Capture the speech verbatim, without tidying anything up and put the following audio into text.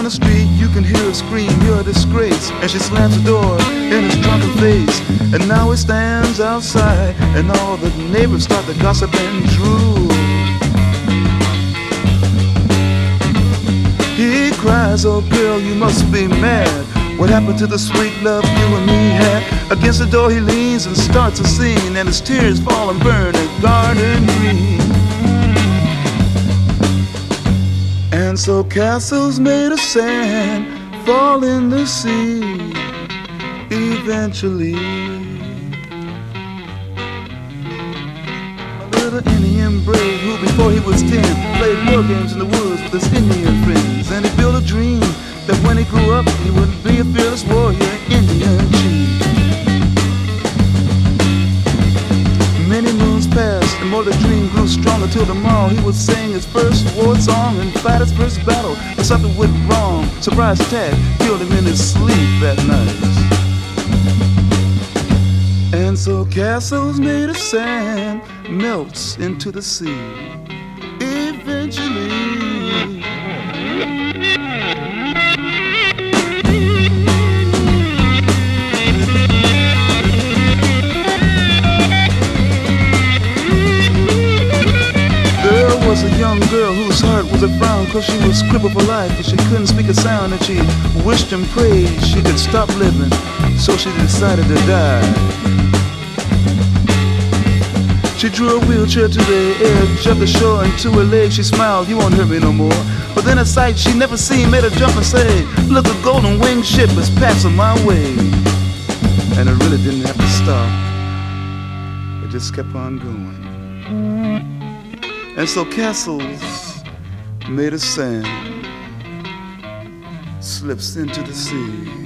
down the street, you can hear her scream, you're a disgrace. And she slams the door in his drunken face. And now he stands outside, and all the neighbors start to gossip and drool. He cries, oh girl, you must be mad. What happened to the sweet love you and me had? Against the door he leans and starts a scene, and his tears fall and burn a garden green. And so castles made of sand fall in the sea eventually. A little Indian brave who before he was ten played war games in the woods with his Indian friends. And he built a dream that when he grew up he would be a fearless warrior, Indian chief. Many moons passed and more the dream grew stronger till tomorrow he would sing his first war song and fight his first battle. But something went wrong. Surprise attack killed him in his sleep that night. And so castles made of sand melts into the sea eventually. There was a young girl whose heart was a frown, cause she was crippled for life and she couldn't speak a sound, and she wished and prayed she could stop living, so she decided to die. She drew a wheelchair to the edge of the shore, and to her legs she smiled, you won't hurt me no more. But then a sight she never seen made her jump and say, look, a golden winged ship is passing my way. And it really didn't have to stop, it just kept on going. And so castles made of sand slips into the sea.